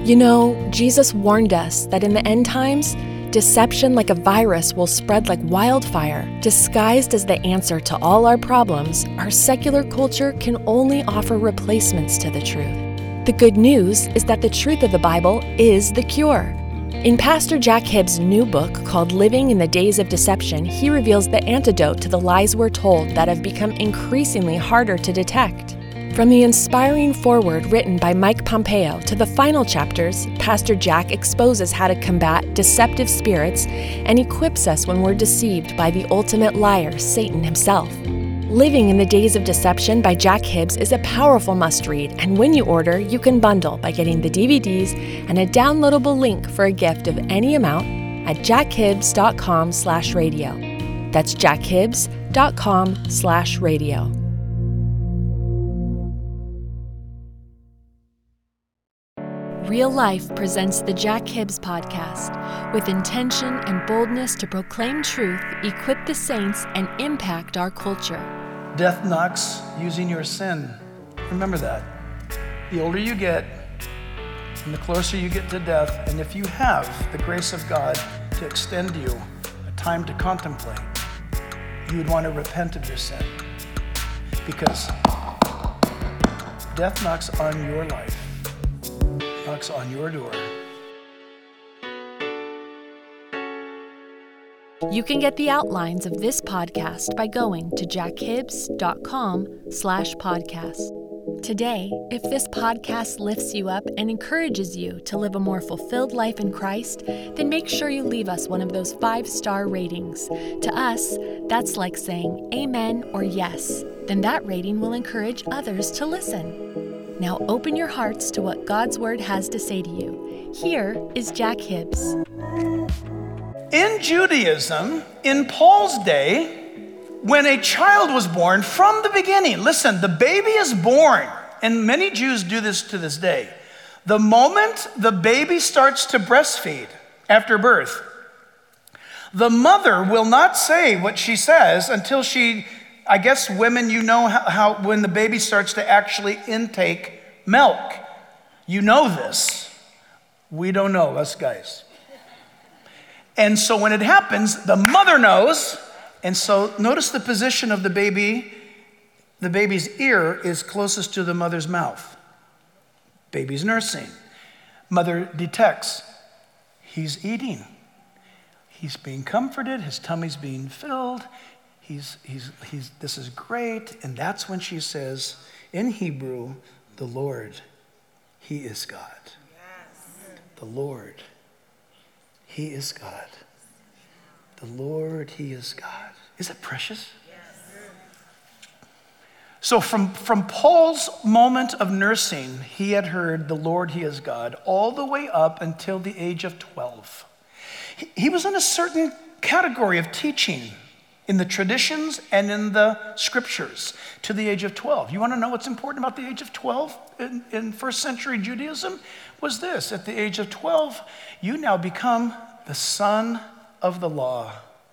You know, Jesus warned us that in the end times, deception like a virus will spread like wildfire. Disguised as the answer to all our problems, our secular culture can only offer replacements to the truth. The good news is that the truth of the Bible is the cure. In Pastor Jack Hibbs' new book called Living in the Days of Deception, he reveals the antidote to the lies we're told that have become increasingly harder to detect. From the inspiring foreword written by Mike Pompeo to the final chapters, Pastor Jack exposes how to combat deceptive spirits and equips us when we're deceived by the ultimate liar, Satan himself. Living in the Days of Deception by Jack Hibbs is a powerful must-read, and when you order, you can bundle by getting the DVDs and a downloadable link for a gift of any amount at jackhibbs.com/radio. That's jackhibbs.com/radio. Real Life presents the Jack Hibbs Podcast, with intention and boldness to proclaim truth, equip the saints, and impact our culture. Death knocks using your sin. Remember that. The older you get, and the closer you get to death, and if you have the grace of God to extend you a time to contemplate, you would want to repent of your sin. Because death knocks on your life. Knocks on your door. You can get the outlines of this podcast by going to jackhibbs.com/podcast. Today, if this podcast lifts you up and encourages you to live a more fulfilled life in Christ, then make sure you leave us one of those 5-star ratings. To us, that's like saying amen or yes. Then that rating will encourage others to listen. Now open your hearts to what God's Word has to say to you. Here is Jack Hibbs. In Judaism, in Paul's day, when a child was born from the beginning, listen, the baby is born, and many Jews do this to this day. The moment the baby starts to breastfeed after birth, the mother will not say what she says until she, I guess women, you know how when the baby starts to actually intake milk. You know this. We don't know, us guys. And so when it happens, the mother knows. And so notice the position of the baby. The baby's ear is closest to the mother's mouth. Baby's nursing. Mother detects he's eating. He's being comforted. His tummy's being filled. He's this is great. And that's when she says, in Hebrew, the Lord, He is God. Yes. The Lord, He is God. The Lord, He is God. Is that precious? Yes. So from Paul's moment of nursing, he had heard the Lord, He is God, all the way up until the age of 12. He was in a certain category of teaching in the traditions and in the scriptures to the age of 12. You want to know what's important about the age of 12 in first century Judaism? Was this: at the age of 12, you now become the son of the law.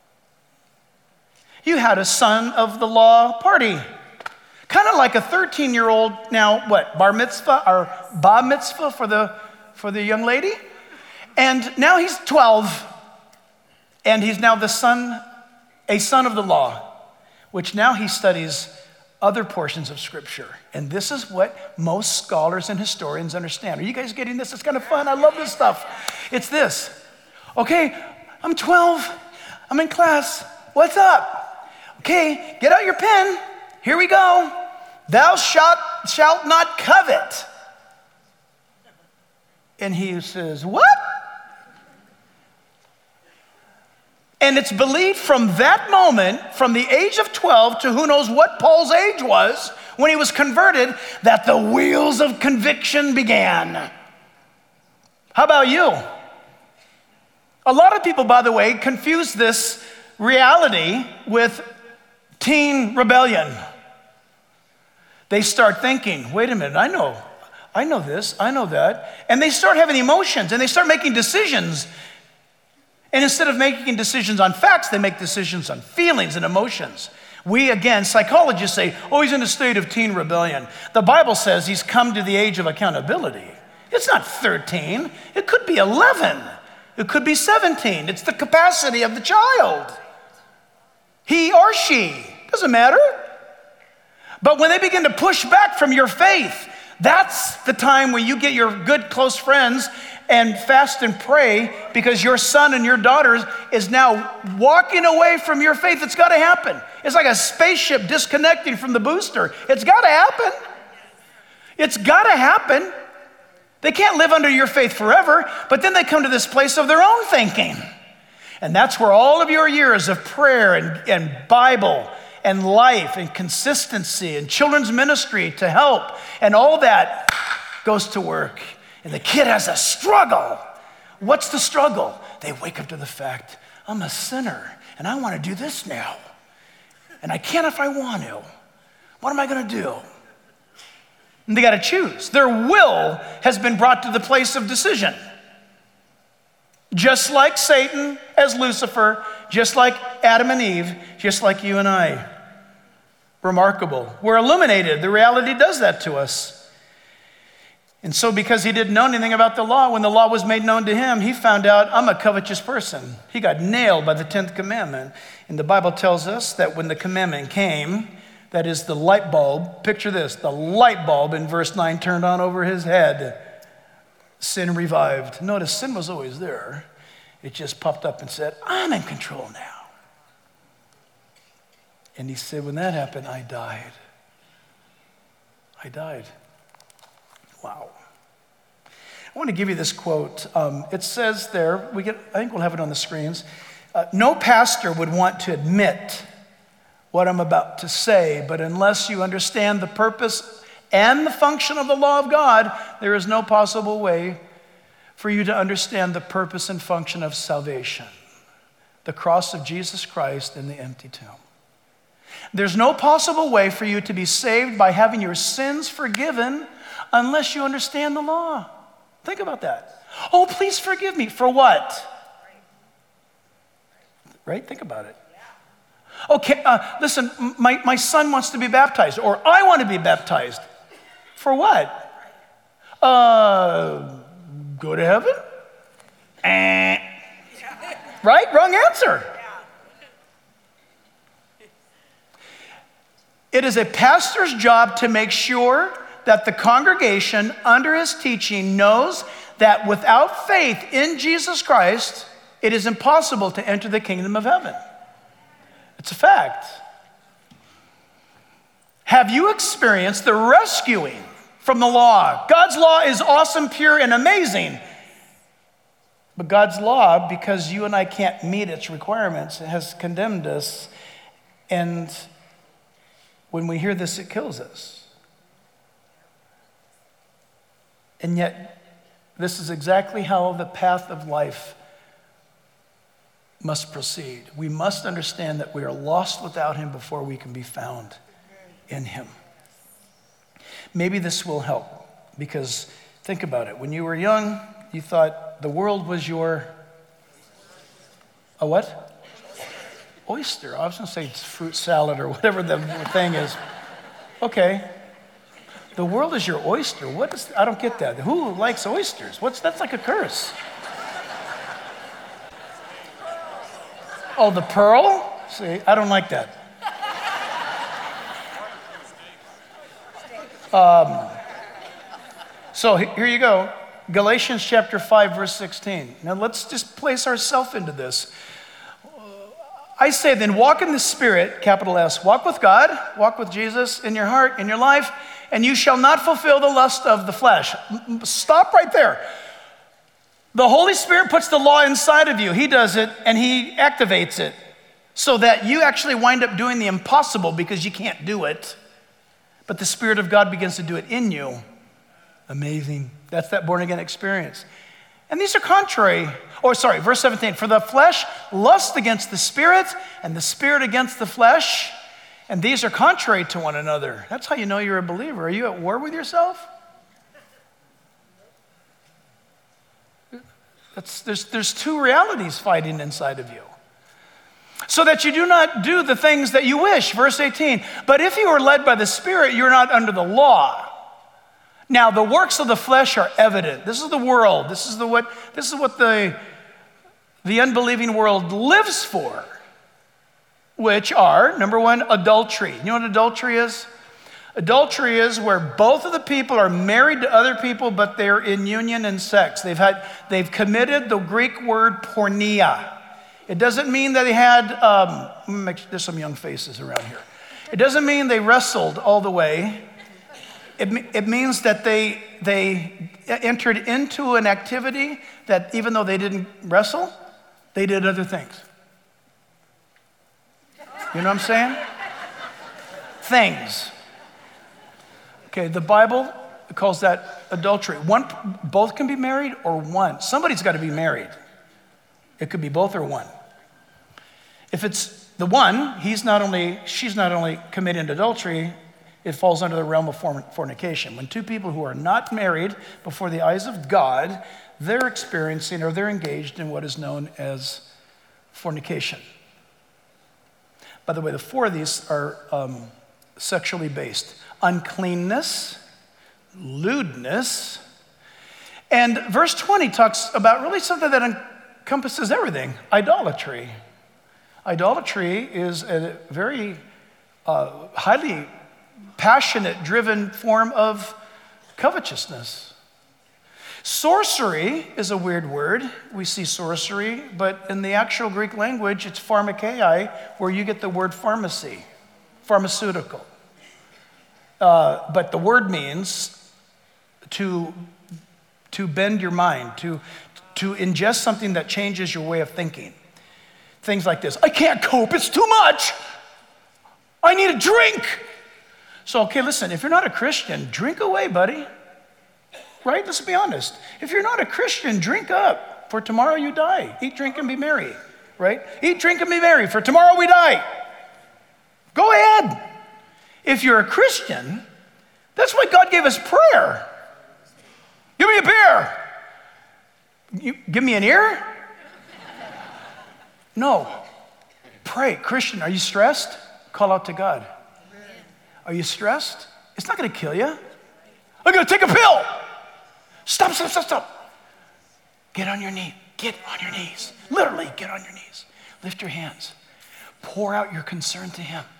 You had a son of the law party. Kind of like a 13-year-old now, bar mitzvah or bar mitzvah for the young lady? And now he's 12, and he's now a son of the law, which now he studies other portions of Scripture. And this is what most scholars and historians understand. Are you guys getting this? It's kind of fun. I love this stuff. It's this. Okay, I'm 12. I'm in class. What's up? Okay, get out your pen. Here we go. Thou shalt not covet. And he says, what? And it's believed from that moment, from the age of 12 to who knows what Paul's age was, when he was converted, that the wheels of conviction began. How about you? A lot of people, by the way, confuse this reality with teen rebellion. They start thinking, wait a minute, I know this, I know that. And they start having emotions, and they start making decisions. And instead of making decisions on facts, they make decisions on feelings and emotions. We, again, psychologists say, oh, he's in a state of teen rebellion. The Bible says he's come to the age of accountability. It's not 13. It could be 11. It could be 17. It's the capacity of the child. He or she, doesn't matter. But when they begin to push back from your faith, that's the time when you get your good close friends and fast and pray, because your son and your daughter is now walking away from your faith. It's got to happen. It's like a spaceship disconnecting from the booster. It's got to happen. It's got to happen. They can't live under your faith forever, but then they come to this place of their own thinking. And that's where all of your years of prayer and Bible and life and consistency and children's ministry to help and all that goes to work. And the kid has a struggle. What's the struggle? They wake up to the fact, I'm a sinner and I want to do this now. And I can't if I want to. What am I going to do? And they got to choose. Their will has been brought to the place of decision. Just like Satan as Lucifer, just like Adam and Eve, just like you and I. Remarkable. We're illuminated. The reality does that to us. And so because he didn't know anything about the law, when the law was made known to him, he found out, I'm a covetous person. He got nailed by the 10th commandment. And the Bible tells us that when the commandment came, that is the light bulb, picture this, the light bulb in verse 9 turned on over his head. Sin revived. Notice sin was always there. It just popped up and said, I'm in control now. And he said, when that happened, I died. I died. Wow. I want to give you this quote. It says there, I think we'll have it on the screens. No pastor would want to admit what I'm about to say, but unless you understand the purpose and the function of the law of God, there is no possible way for you to understand the purpose and function of salvation, the cross of Jesus Christ and the empty tomb. There's no possible way for you to be saved by having your sins forgiven unless you understand the law. Think about that. Oh, please forgive me. For what? Right? Think about it. Okay, listen, my son wants to be baptized, or I want to be baptized. For what? Go to heaven? Right? Wrong answer. It is a pastor's job to make sure that the congregation under his teaching knows that without faith in Jesus Christ, it is impossible to enter the kingdom of heaven. It's a fact. Have you experienced the rescuing from the law? God's law is awesome, pure, and amazing. But God's law, because you and I can't meet its requirements, has condemned us. And when we hear this, it kills us. And yet, this is exactly how the path of life must proceed. We must understand that we are lost without him before we can be found in him. Maybe this will help, because think about it. When you were young, you thought the world was your, a what? Oyster. I was going to say it's fruit salad or whatever the thing is. Okay. The world is your oyster. What is, I don't get that. Who likes oysters? That's like a curse. Oh, the pearl? See, I don't like that. So here you go. Galatians chapter 5, verse 16. Now let's just place ourselves into this. I say then, walk in the Spirit, capital S. Walk with God, walk with Jesus in your heart, in your life, and you shall not fulfill the lust of the flesh. Stop right there. The Holy Spirit puts the law inside of you. He does it, and he activates it so that you actually wind up doing the impossible because you can't do it. But the Spirit of God begins to do it in you. Amazing. That's that born-again experience. And these are contrary. Verse 17. For the flesh lusts against the Spirit, and the Spirit against the flesh, and these are contrary to one another. That's how you know you're a believer. Are you at war with yourself? There's two realities fighting inside of you. So that you do not do the things that you wish. Verse 18. But if you are led by the Spirit, you're not under the law. Now, the works of the flesh are evident. This is the world. This is what the unbelieving world lives for, which are, number one, adultery. You know what adultery is? Adultery is where both of the people are married to other people, but they're in union and sex. They've committed the Greek word porneia. It doesn't mean that they had, there's some young faces around here. It doesn't mean they wrestled all the way. It means that they entered into an activity that even though they didn't wrestle, they did other things. You know what I'm saying? Things. Okay, the Bible calls that adultery. Both can be married or one. Somebody's got to be married. It could be both or one. If it's the one, she's not only committing adultery, it falls under the realm of fornication. When two people who are not married before the eyes of God, they're experiencing or they're engaged in what is known as fornication. By the way, the four of these are sexually based. Uncleanness, lewdness, and verse 20 talks about really something that encompasses everything, idolatry. Idolatry is a very highly passionate, driven form of covetousness. Sorcery is a weird word. We see sorcery, but in the actual Greek language, it's pharmakeia, where you get the word pharmacy, pharmaceutical. But the word means to bend your mind, to ingest something that changes your way of thinking. Things like this: I can't cope, it's too much. I need a drink. So, okay, listen, if you're not a Christian, drink away, buddy. Right? Let's be honest. If you're not a Christian, drink up, for tomorrow you die. Eat, drink, and be merry. Right? Eat, drink, and be merry, for tomorrow we die. Go ahead. If you're a Christian, that's why God gave us prayer. Give me a beer. You give me an ear? No. Pray. Christian, are you stressed? Call out to God. Are you stressed? It's not going to kill you. I'm going to take a pill. Stop. Get on your knee. Get on your knees. Literally, get on your knees. Lift your hands. Pour out your concern to Him.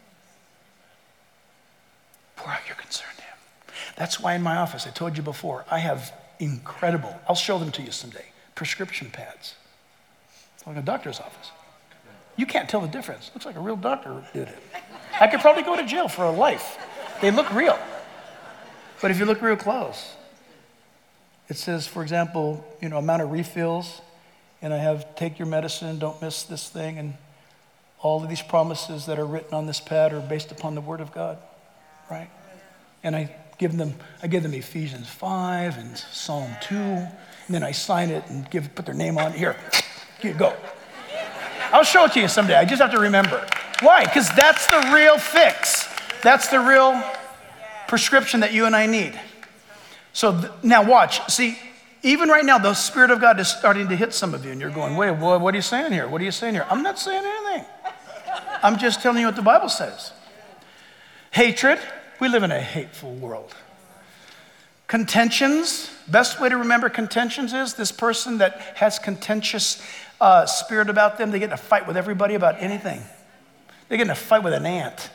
Pour out your concern to Him. That's why in my office, I told you before, I have incredible, I'll show them to you someday, prescription pads. It's like a doctor's office. You can't tell the difference. Looks like a real doctor did it. I could probably go to jail for a life. They look real. But if you look real close, it says, for example, amount of refills, and I have take your medicine, don't miss this thing, and all of these promises that are written on this pad are based upon the Word of God, right? And I give them Ephesians 5 and Psalm 2, and then I sign it and put their name on it. Here, go. I'll show it to you someday. I just have to remember. Why? Because that's the real fix. That's the real prescription that you and I need. So now watch. See, even right now, the Spirit of God is starting to hit some of you, and you're going, wait, what are you saying here? What are you saying here? I'm not saying anything. I'm just telling you what the Bible says. Hatred. We live in a hateful world. Contentions. Best way to remember contentions is this person that has contentious spirit about them. They get in a fight with everybody about anything. They get in a fight with an ant.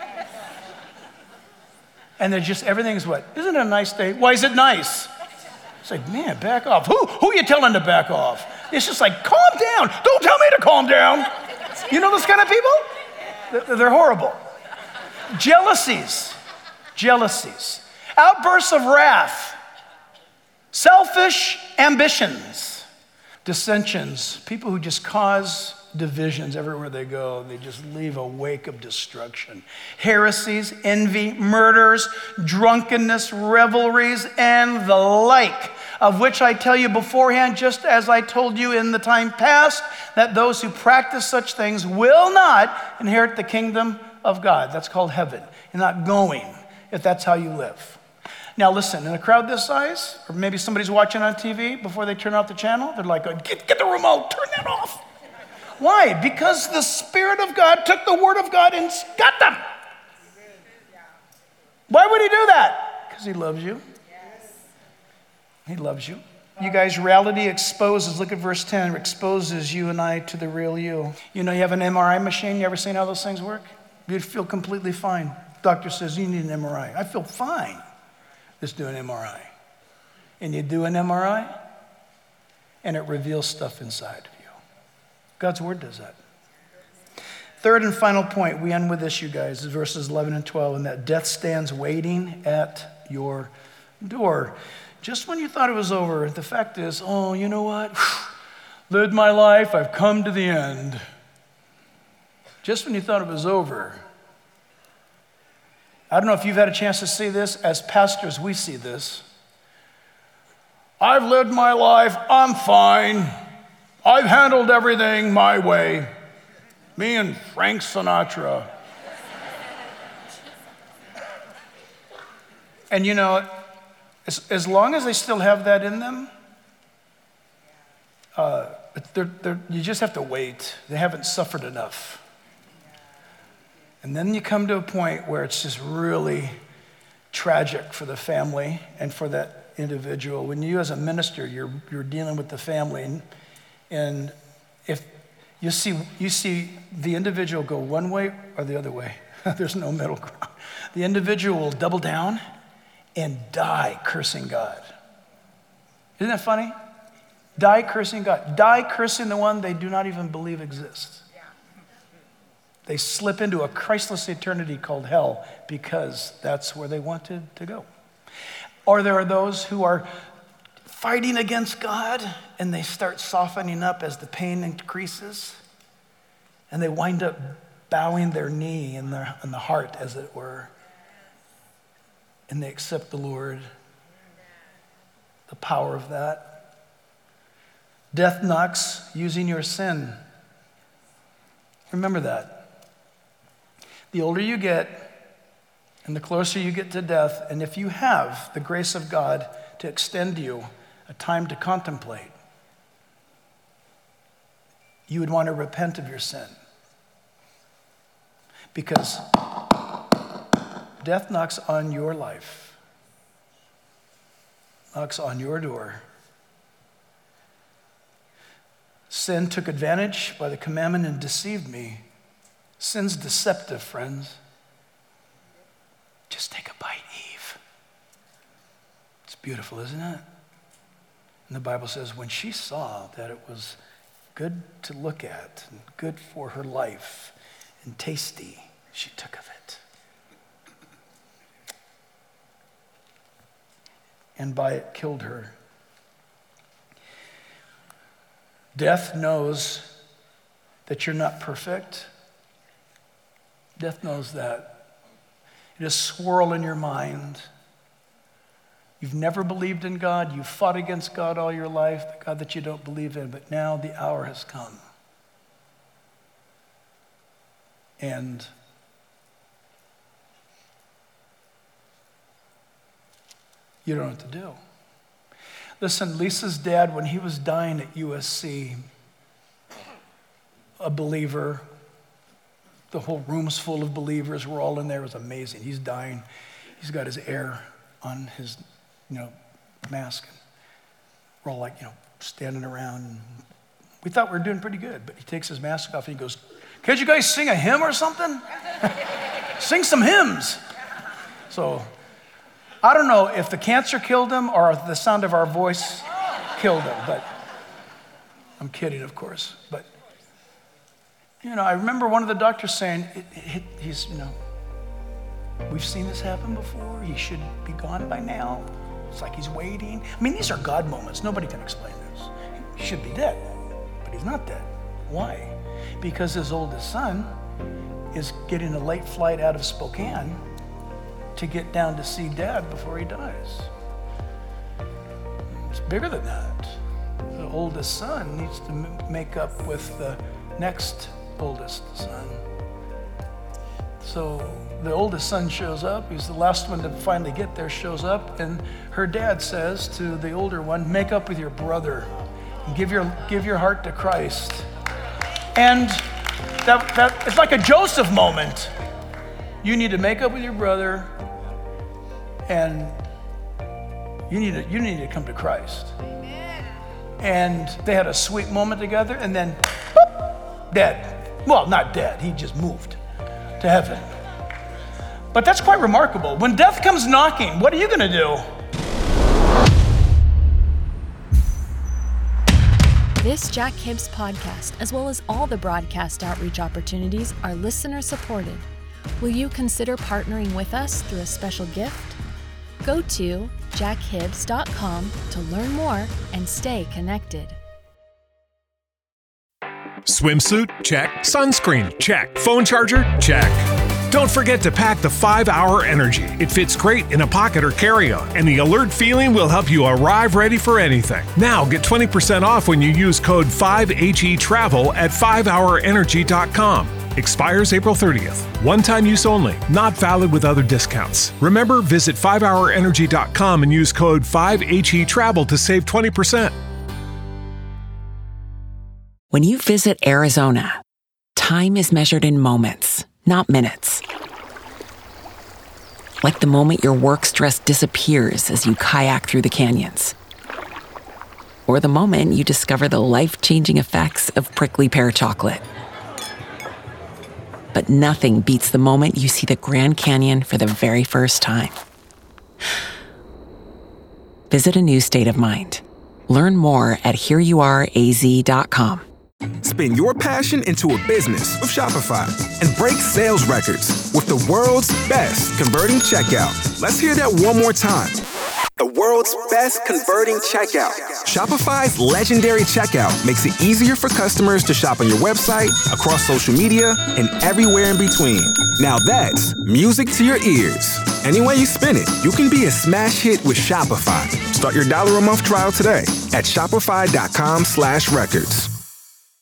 And they're just, everything's what? Isn't it a nice day? Why is it nice? It's like, man, back off. Who are you telling to back off? It's just like, calm down. Don't tell me to calm down. You know those kind of people? They're horrible. Jealousies. Outbursts of wrath. Selfish ambitions. Dissensions. People who just cause divisions everywhere they go. They just leave a wake of destruction. Heresies, envy, murders, drunkenness, revelries, and the like, of which I tell you beforehand, just as I told you in the time past, that those who practice such things will not inherit the kingdom of God. That's called heaven. You're not going if that's how you live. Now listen, in a crowd this size, or maybe somebody's watching on TV before they turn off the channel, they're like, get the remote, turn that off. Why? Because the Spirit of God took the Word of God and got them. Why would He do that? Because He loves you. He loves you. You guys, reality exposes, look at verse 10, exposes you and I to the real you. You know, you have an MRI machine. You ever seen how those things work? You feel completely fine. Doctor says, you need an MRI. I feel fine. Let's do an MRI. And you do an MRI, and it reveals stuff inside of you. God's word does that. Third and final point, we end with this, you guys, is verses 11 and 12, and that death stands waiting at your door. Just when you thought it was over, the fact is, oh, you know what? Lived my life, I've come to the end. Just when you thought it was over. I don't know if you've had a chance to see this. As pastors, we see this. I've lived my life, I'm fine. I've handled everything my way. Me and Frank Sinatra. And you know, as long as they still have that in them, you just have to wait. They haven't suffered enough. And then you come to a point where it's just really tragic for the family and for that individual. When you as a minister, you're dealing with the family, and if you see the individual go one way or the other way. There's no middle ground. The individual will double down and die cursing God. Isn't that funny? Die cursing God. Die cursing the one they do not even believe exists. They slip into a Christless eternity called hell because that's where they wanted to go. Or there are those who are fighting against God, and they start softening up as the pain increases, and they wind up bowing their knee in the heart, as it were, and they accept the Lord, the power of that. Death knocks using your sin. Remember that. The older you get, and the closer you get to death, and if you have the grace of God to extend you a time to contemplate, you would want to repent of your sin. Because death knocks on your life, knocks on your door. Sin took advantage by the commandment and deceived me. Sin's deceptive, friends. Just take a bite, Eve. It's beautiful, isn't it? And the Bible says when she saw that it was good to look at and good for her life and tasty, she took of it. And by it killed her. Death knows that you're not perfect. Death knows that. It is swirl in your mind. You've never believed in God. You've fought against God all your life, the God that you don't believe in. But now the hour has come. And you don't know what to do. Listen, Lisa's dad, when he was dying at USC, a believer, the whole room's full of believers, we're all in there, it was amazing. He's dying. He's got his air on his mask. We're all like, standing around. We thought we were doing pretty good, but he takes his mask off and he goes, can't you guys sing a hymn or something? Sing some hymns. So I don't know if the cancer killed him or if the sound of our voice killed him, but I'm kidding, of course. But, I remember one of the doctors saying, he's, we've seen this happen before. He should be gone by now. It's like he's waiting. I mean, these are God moments. Nobody can explain this. He should be dead, but he's not dead. Why? Because his oldest son is getting a late flight out of Spokane to get down to see Dad before he dies. It's bigger than that. The oldest son needs to make up with the next oldest son. So the oldest son shows up. He's the last one to finally get there, shows up, and her dad says to the older one, make up with your brother and give your heart to Christ. And that it's like a Joseph moment. You need to make up with your brother, and you need to come to Christ. And they had a sweet moment together, and then, boop, dead. Well, not dead, he just moved to heaven. But that's quite remarkable. When death comes knocking, what are you gonna do? This Jack Hibbs podcast, as well as all the broadcast outreach opportunities, are listener supported. Will you consider partnering with us through a special gift? Go to jackhibbs.com to learn more and stay connected. Swimsuit? Check. Sunscreen? Check. Phone charger? Check. Don't forget to pack the 5-Hour Energy. It fits great in a pocket or carry-on, and the alert feeling will help you arrive ready for anything. Now get 20% off when you use code 5HETRAVEL at 5hourenergy.com. Expires April 30th. One-time use only. Not valid with other discounts. Remember, visit 5hourenergy.com and use code 5HETRAVEL to save 20%. When you visit Arizona, time is measured in moments, not minutes. Like the moment your work stress disappears as you kayak through the canyons. Or the moment you discover the life-changing effects of prickly pear chocolate. But nothing beats the moment you see the Grand Canyon for the very first time. Visit a new state of mind. Learn more at hereyouareaz.com. Spin your passion into a business with Shopify and break sales records with the world's best converting checkout. Let's hear that one more time. The world's best converting checkout. Shopify's legendary checkout makes it easier for customers to shop on your website, across social media, and everywhere in between. Now that's music to your ears. Any way you spin it, you can be a smash hit with Shopify. Start your $1 a month trial today at shopify.com/records.